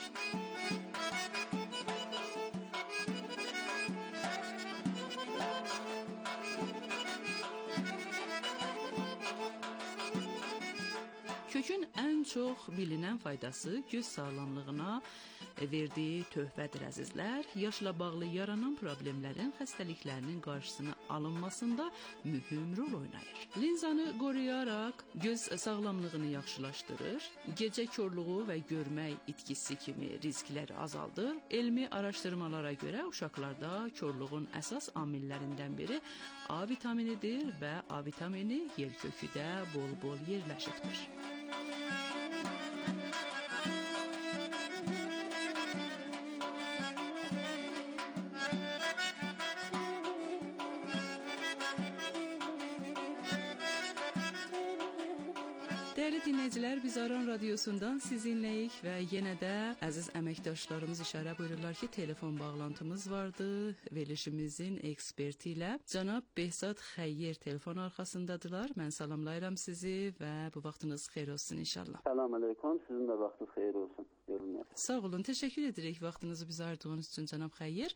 faydalıdır. Yerkökün ən çox bilinən faydası göz sağlamlığına verdiyi töhfədir əzizlər. Yaşla bağlı yaranan problemlərin, xəstəliklərinin qarşısını alınmasında mühüm rol oynayır. Linzanı qoruyaraq göz sağlamlığını yaxşılaşdırır, gecə korluğu və görmək itkisi kimi riskləri azaldır. Elmi araşdırmalara görə uşaqlarda korluğun əsas amillərindən biri A vitaminidir və A vitamini yerköküdə bol-bol yerləşibdir. Değerli dinleyiciler, biz Aran Radyosu'ndan sizinleyik ve yine de aziz əməkdaşlarımız işarə buyururlar ki, telefon bağlantımız vardı. Verilişimizin ekspertiyle Cənab Behzad Xəyyər telefon arxasındadılar. Mən salamlayıram sizi ve bu vaxtınız xeyir olsun inşallah. Salam aleyküm, sizin de vaxtınız xeyir olsun. Görünür. Sağ olun, teşekkür edirik vaxtınızı bizə ayırdığınız üçün Cənab Xəyyər.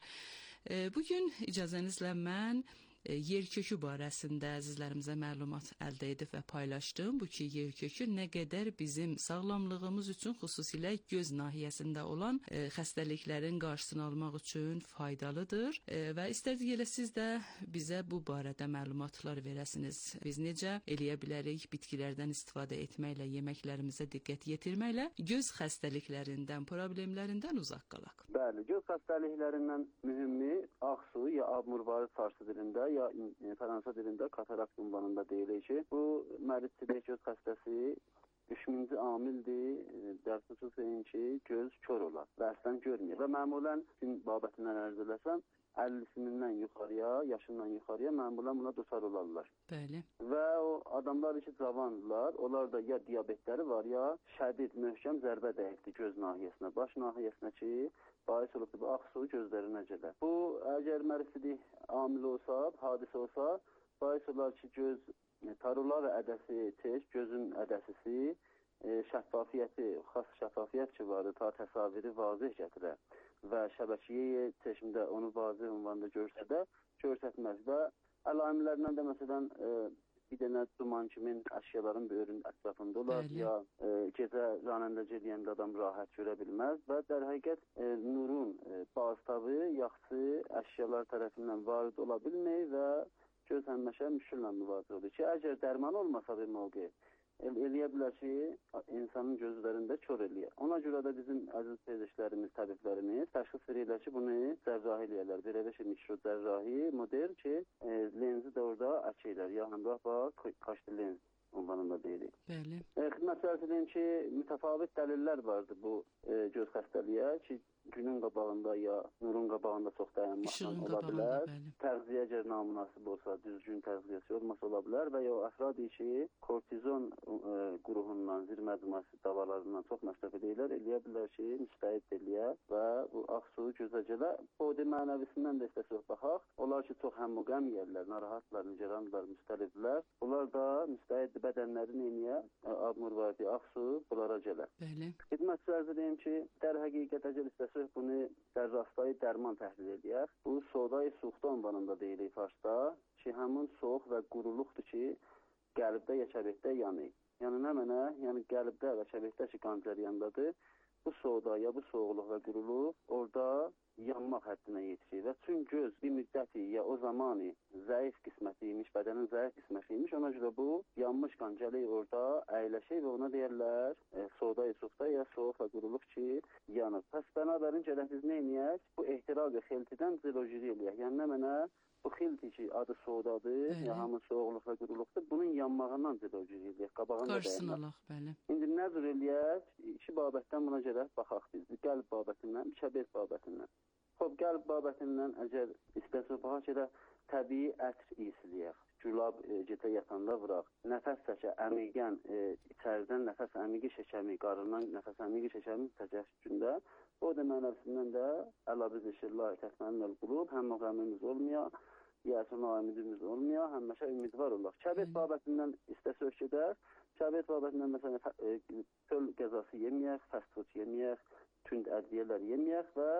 Bugün icazənizlə mən yerkökü barəsində əzizlərimizə məlumat əldə edib və paylaşdım. Bu ki, yerkökü nə qədər bizim sağlamlığımız üçün, xüsusilə göz nahiyəsində olan e, xəstəliklərin qarşısını almaq üçün faydalıdır. E, və istərdik elə siz də bizə bu barədə məlumatlar verəsiniz. Biz necə eləyə bilərik bitkilərdən istifadə etməklə, yeməklərimizə diqqət yetirməklə göz xəstəliklərindən, problemlərindən uzaq qalaq. Bəli, göz xəstəliklərindən mühümü ağsu ya abmurvari farsı dilində ya Fransa dilində katarakt ünvanında deyilir ki, bu məridçilik göz xəstəsi üçüncü amildir, dərsusus deyin ki, göz kör olar və əslən görmür. Və məmulən gün babətindən ərz eləsəm, əllisinindən yuxarıya, yaşından yuxarıya məmulən buna dusar olarlar. Bəli. Və o adamlar ki, cavandılar, onlar da ya diabetləri var, ya şədid, möhkəm zərbə dəyibdir göz nahiyəsinə, baş nahiyəsinə ki, bahis olubdur, bu ağsu gözlərinə gələr. Bu, əgər mərisilik amil olsa, hadisə olsa, bahis olar ki, göz tarula və ədəsi tez, gözün ədəsisi, e, şəffafiyyəti, xas şəffafiyyət ki vardır, ta təsaviri vazih gətirər və şəbəkiyə çeşimdə onu vazih ünvanında görsə də, görsətməz və əlamillərindən də məsələn, e, bir dənə duman kimin əşyaların böyrünün ətrafında olar, Bəli. ya e, gecə ranəndəcə eləyəndə adam rahat görə bilməz və dər həqiqət e, nurun e, baztabı, yaxşı əşyalar tərəfindən varid ola bilmək və göz həmişə müşküllə müvaziə olur ki, əgər dərman olmasa bir mövqe, el eləyə bilər ki, insanın gözlərində kör eləyər. Ona görə də bizim əziz pezeşlərimiz, təbiblərimiz təşxis verirlər ki, bunu cərrahi eləyərlər. Bir elə ki, mikro cərrahi model ki, e, lenzi də orada açıylar. Ya həmrah bax, kaşlı lens ünvanında deyirik. Bəli. E, xidmətçilərə deyim ki, mütəfavit dəlillər vardır bu e, göz xəstəliyə ki, günün qabağında ya nurun qabağında çox dayanmaqdan ola bilər. Bəli. Təğziyə əgər namunasib olsa, düzgün təğziyəsi olmasa ola bilər və ya əfrad ki, kortizon e, qruhundan, zir məcmuəsi davalarından çox məsrəf edirlər, eləyə bilər ki, müstəid eləyə və bu ağsu gözə gələ. Bodi mənəvisindən də istəsiz baxaq. Onlar ki, çox həmmuqəm yerlər, narahatlar, nigeranlar, müstəliflər. Bunlar da müstəid bədənlərin eyniyə abmurvari ağsu bunlara gələr. Bəli. Xidmətçilərə deyim ki, dər həqiqət əgər istəsiz bunu dərrastayı dərman təhlil edək. Bu sodayı suxta ünvanında deyilik farsda ki, həmin soğuq və quruluqdur ki, qəlbdə ya kəbəkdə yanır. Yəni nə mənə? Yəni qəlbdə və kəbəkdə ki, qan cəryandadır. Bu soda ya bu soğuqluq və quruluq orada yanmaq həddinə yetişir və çün göz bir müddəti ya o zamanı zəif qisməti imiş, bədənin zəif qisməti imiş, ona görə bu yanmış qan gəlir orada əyləşir və ona deyərlər e, soda-i suxta ya soğuq və quruluq ki, yanır. Pəs bənabərin gələk biz nə eləyək? Bu ehtiraq-ı xiltidən zilojiri eləyək. Yəni nə mənə? Bu xilti ki, adı sodadır, ya hamı soğuqluq və quruluqdur, bunun yanmağından zilojiri eləyək, qabağında Qarşısını alaq, bəli. İndi nə cür eləyək? İki babətdən buna gələk, baxaq biz. Qəlb babətindən, kəbet babətindən. Xob, qəlb babətindən əgər istəsə baxaq elə təbii ətr iyisiləyək. Gülab e, gecə yatanda vuraq. Nəfəs çəkə, əmiqən, e, içəridən nəfəs əmiqi çəkəmi, qarından nəfəs əmiqi çəkəmi çəkək gündə. O da mənəvisindən də əlabiz eşirlər, tətmənin qulub, həm müğəmmimiz olmaya, yəsin aimidimiz olmaya, həməşə ümidvar olaq. Kəbet babətindən istəsək gedər. Kəbet babətindən məsələn, e, töl qəzası yeməyək, fast food yeməyək, tünd ədviyələr yeməyək və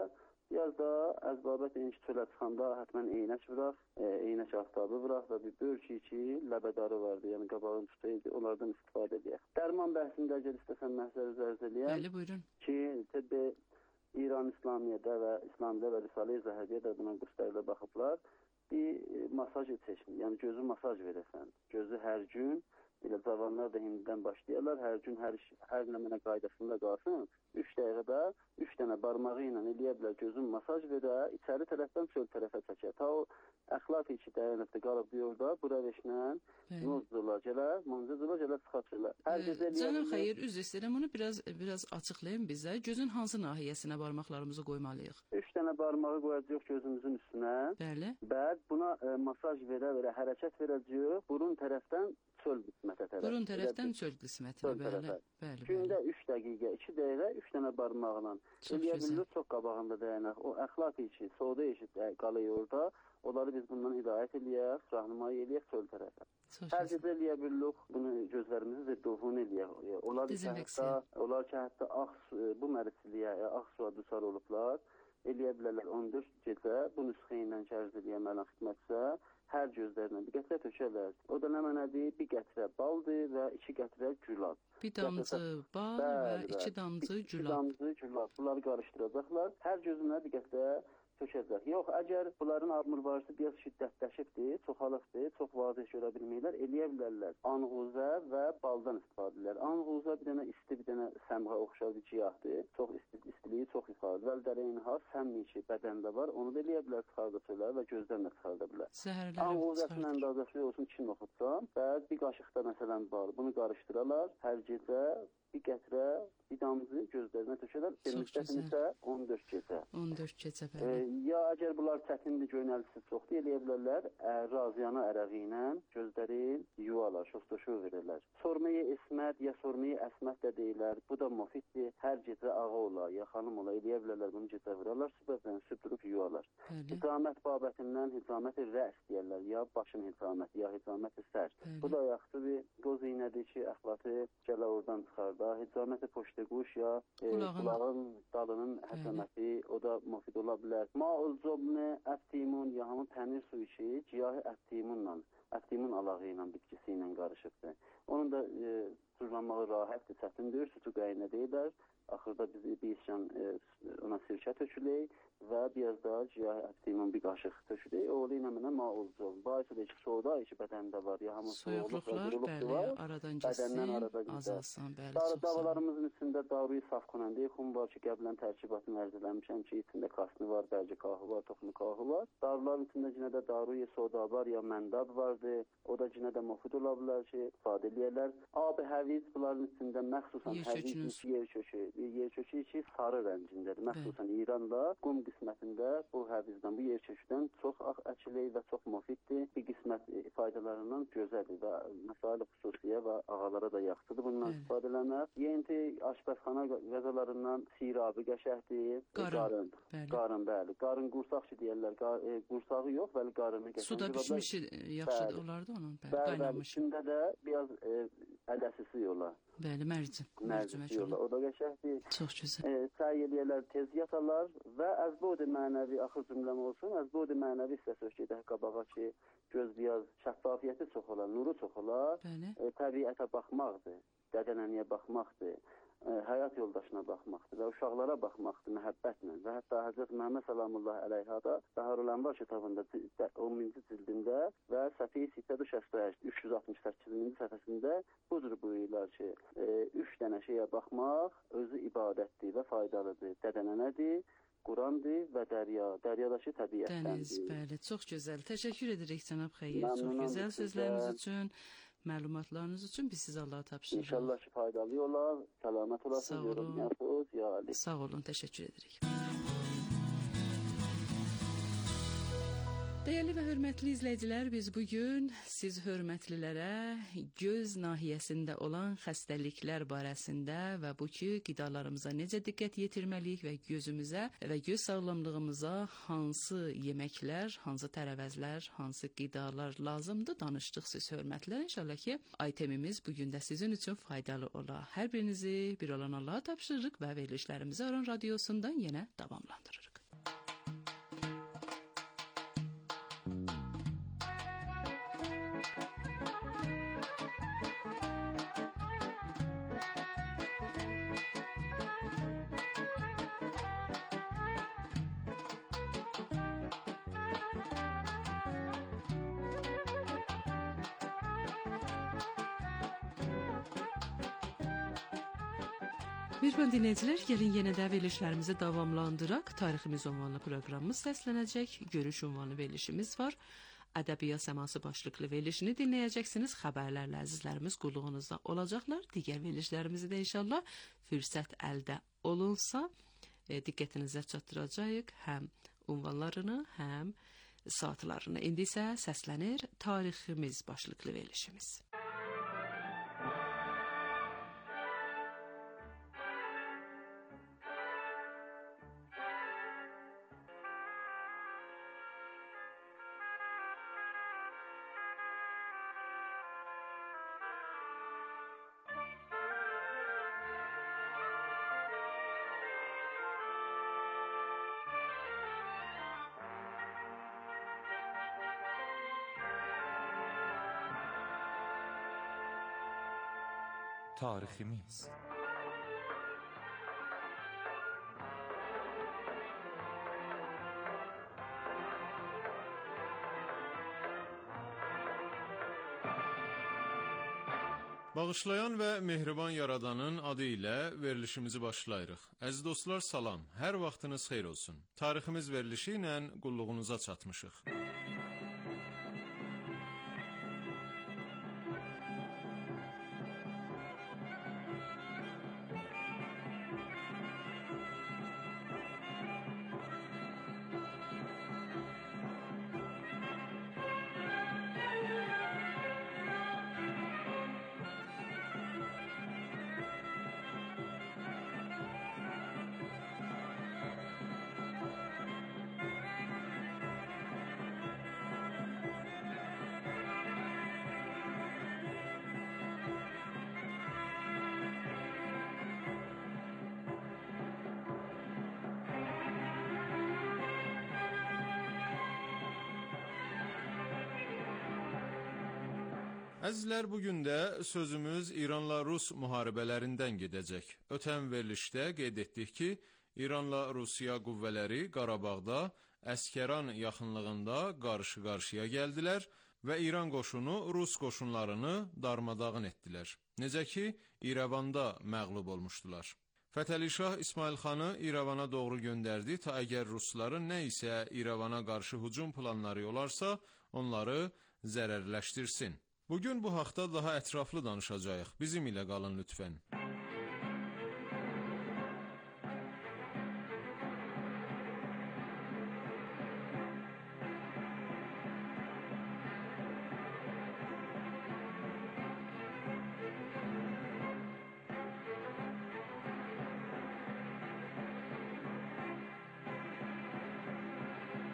Biraz da əzbabət enişi çölə çıxanda həttəmən eynək vuraq, e, eynək aftabı vuraq və bir bölçü ki, ləbədarı vardı, yəni qabağın tutaydı, onlardan istifadə edək. Dərman bəhsində əgər istəsən məhzər üzərində eləyəm. Bəli, buyurun. Ki, təbi İran İslamiyyədə və İslamidə və Risalə-i Zəhəbiyyə də buna qüstərlə baxıblar. Bir masaj seçin, yəni gözü masaj verəsən. Gözü hər gün, elə cavanlar da indidən başlayarlar, hər gün, hər, hər nəmənə qaydasında qalsın. Üç dəqiqədə, üç dənə barmağı ilə eləyə bilər gözün masaj verə, içəri tərəfdən çöl tərəfə çəkər. Ta o əxlaq içi dayanıbdır, qalıb bir orada, bura veşlə, nozdular gələr, manzıdılar gələr, çıxaçırlar. Hər gecə eləyər. Canım xeyir, üzr istəyirəm, onu biraz, biraz açıqlayın bizə. Gözün hansı nahiyəsinə barmaqlarımızı qoymalıyıq? Üç dənə barmağı qoyacaq gözümüzün üstünə. Bəli. Bəli, buna e, masaj verə-verə, hərəkət verəcək, burun tərəfdən çöl qismətə tərəf. Burun tərəfdən çöl qismətinə, bəli, bəli. Gündə üç dəqiqə, iki dəqiqə, üç dənə barmaqla. Eləyə bilir, çox qabağında dayanaq. O əxlaq içi, soğuda içi qalıyor orada. Onları biz bundan hidayət eləyək, rahnumayı eləyək çöl tərəfə. Hər gecə eləyə bilirik, bunu gözlərimizi zidduhun eləyək. Onlar ki, hətta, onlar ki, hətta ağ, bu mərisiliyə, ağ suya düşər olublar. Eləyə bilərlər on dörd gecə, bu nüsxə ilə kərz eləyə mələn xidmətsə, hər gözlərinə bir qətrə tökərlər. O da nə mənədir? Bir qətrə baldır və iki qətrə gülab. Bir damcı bal və iki damcı gülab. İki damcı gülab. Bunları qarışdıracaqlar. Hər gözünə bir qətrə tökəcək. Yox, əgər bunların armur varsa biraz şiddətləşibdir, çoxalıqdır, çox vazih görə bilməklər, eləyə bilərlər. Anğuzə və baldan istifadə edirlər. Anğuzə bir dənə isti, bir dənə səmğə oxşar bir ciyahdır. Çox isti, istiliyi çox ifadə. Vəldərəynha səmmi ki, bədəndə var, onu da eləyə bilər, çıxarda çölə və gözdən də çıxarda bilər. Anğuzəsinin əndazəsi olsun iki noxuddan və bir qaşıqda məsələn var. Bunu qarışdırarlar hər gecə. Bir qətrə, bir damcı gözlərinə tökərlər. Müddətin isə on dörd gecə. on dörd gecə, bəli. E, ya əgər bunlar çətindir, göynəlisi çoxdur, eləyə bilərlər. E, raziyana ərəği ilə gözləri yuvalar, şostoşu verirlər. Sormayı esmət, ya sormayı əsmət də deyirlər. Bu da mufiddir. Hər gecə ağa ola, ya xanım ola, eləyə bilərlər. Bunu gecə vurarlar, sübhdən sübdürüb yuvalar. Hicamət babətindən hicamət-i rəs deyərlər. Ya başın hicaməti, ya hicamət-i sər. Bu da yaxşı bir qoz iynədir ki, əxlatı gələ oradan çıxar. Hicamət-i poşdə quş ya e, qulağın dalının həsəməti, o da mufid ola bilər. Maul zobni əftimun, ya hamı tənir suyu ki, ciyahı əftimunla, əftimun alağı ilə, bitkisi ilə qarışıbdır. Onun da e, sürlanmağı rahətdir, çətindir, sütü qayına deyilər. Axırda biz bir işcan e, ona sirkə tökülək və biraz daha ciyahı əftimun bir qaşıq tökülək. Oğlu ilə mənə maul zob. Baisi də ki, soğuda işi bədəndə var. Ya hamı soyuqluqlar, bəli, aradan gitsin, azalsın, bəli. Darı davalarımızın içində daruyu saf konəndə xum var ki, qəblən tərkibatını ərz eləmişəm ki, içində kasını var, bəlci kahı var, toxumu kahı var. Daruların içində cinə də daruyu soda var, ya məndab vardır. O da cinə də mufid ola bilər ki, ifadə eləyərlər. Abi həviz bunların içində məxsusən həviz yer kökü, yer kökü ki, sarı rəngindədir. Məxsusən İranda qum qismətində bu həvizdən, bu yer köküdən çox ağ əçilik və çox mufiddir. Bir qismət faydalarından gözəldir və məsələ xüsusiyə və ağalara da yaxşıdır. Bundan istifadə eləmək. Yenti aşpəzxana qəzalarından sirabı qəşəhdir. Qarın. Qarın, bəli. Qarın qursaq ki deyərlər. Qursağı yox, bəli qarını qəşəhdir. Suda pişmişi yaxşıdır olardı onun, bəli, qaynamış. İçində də biraz e, ədəsisi yola. Bəli, mərcim. Mərcim yola. O da qəşəhdir. Çox gözəl. E, səy eləyərlər, tez yatarlar və əzbod-i mənəvi, axır cümləm olsun, əzbod-i mənəvi istəsək gedək qabağa ki, göz biraz şəffafiyyəti çox olar, nuru çox olar, e, təbiətə baxmaqdır, dədənəniyə baxmaqdır, e, həyat yoldaşına baxmaqdır və uşaqlara baxmaqdır məhəbbətlə və hətta Həzrət Məhəmməd Salamullah əleyhada Bəharul Ənvar kitabında onuncu cildində və səhifə səkkiz yüz şəsdə üç yüz altmış səkkizinci səhifəsində bu cür buyururlar ki, e, üç dənə şeyə baxmaq özü ibadətdir və faydalıdır. Dədənənədir, Qurandır və dərya, dəryadakı təbiətdəndir. Dəniz, bəli, çox gözəl. Təşəkkür edirik cənab Xeyir. Çox gözəl sözləriniz üçün, məlumatlarınız üçün biz sizə Allah'a tapşırırıq. İnşallah ki, faydalı olar, səlamət olasın. Sağ olun. Yafuz, ya Ali. Sağ olun, təşəkkür edirik. Dəyərli və hörmətli izləyicilər, biz bugün siz hörmətlilərə göz nahiyəsində olan xəstəliklər barəsində və bu ki, qidalarımıza necə diqqət yetirməliyik və gözümüzə və göz sağlamlığımıza hansı yeməklər, hansı tərəvəzlər, hansı qidalar lazımdır danışdıq siz hörmətlilər. İnşallah ki, aytemimiz bugün də sizin üçün faydalı ola. Hər birinizi bir olan Allah'a tapşırırıq və verilişlərimizi Aran Radiosundan yenə davamlandırırıq. Mehriban dinləyicilər, gəlin yenə də verilişlərimizi davamlandıraq. Tariximiz ünvanlı proqramımız səslənəcək. Görüş ünvanlı verilişimiz var. Ədəbiyyat səması başlıqlı verilişini dinləyəcəksiniz. Xəbərlərlə əzizlərimiz qulluğunuzda olacaqlar. Digər verilişlərimizi də inşallah fürsət əldə olunsa e, diqqətinizə çatdıracağıq. Həm ünvanlarını, həm saatlarını. İndi isə səslənir tariximiz başlıqlı verilişimiz. Tariximiz. Bağışlayan və mehriban yaradanın adı ilə verilişimizi başlayırıq. Əziz dostlar, salam. Hər vaxtınız xeyir olsun. Tariximiz verilişi ilə qulluğunuza çatmışıq. Əzizlər, bugün də sözümüz İranla Rus müharibələrindən gedəcək. Ötən verilişdə qeyd etdik ki, İranla Rusiya qüvvələri Qarabağda Əskəran yaxınlığında qarşı-qarşıya gəldilər və İran qoşunu Rus qoşunlarını darmadağın etdilər. Necə ki, İrəvanda məğlub olmuşdular. Fətəli Şah İsmail xanı İrəvana doğru göndərdi, ta əgər Rusların nə isə İrəvana qarşı hücum planları olarsa, onları zərərləşdirsin. Bugün bu haqda daha ətraflı danışacağıq. Bizim ilə qalın lütfən.